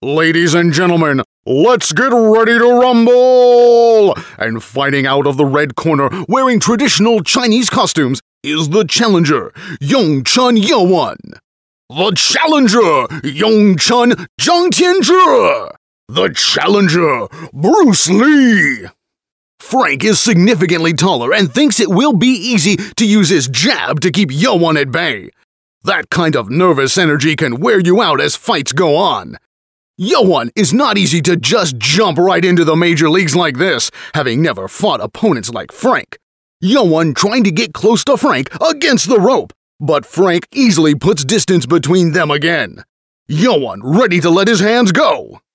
Ladies and gentlemen, let's get ready to rumble! And fighting out of the red corner, wearing traditional Chinese costumes, is the challenger, Yongchen Yewon. The challenger, Yongchen Zhang Tianzhi. The challenger, Bruce Lee. Frank is significantly taller and thinks it will be easy to use his jab to keep Yewon at bay. That kind of nervous energy can wear you out as fights go on. Yewon is not easy to just jump right into the major leagues like this, having never fought opponents like Frank. Yewon trying to get close to Frank against the rope, but Frank easily puts distance between them again. Yewon ready to let his hands go.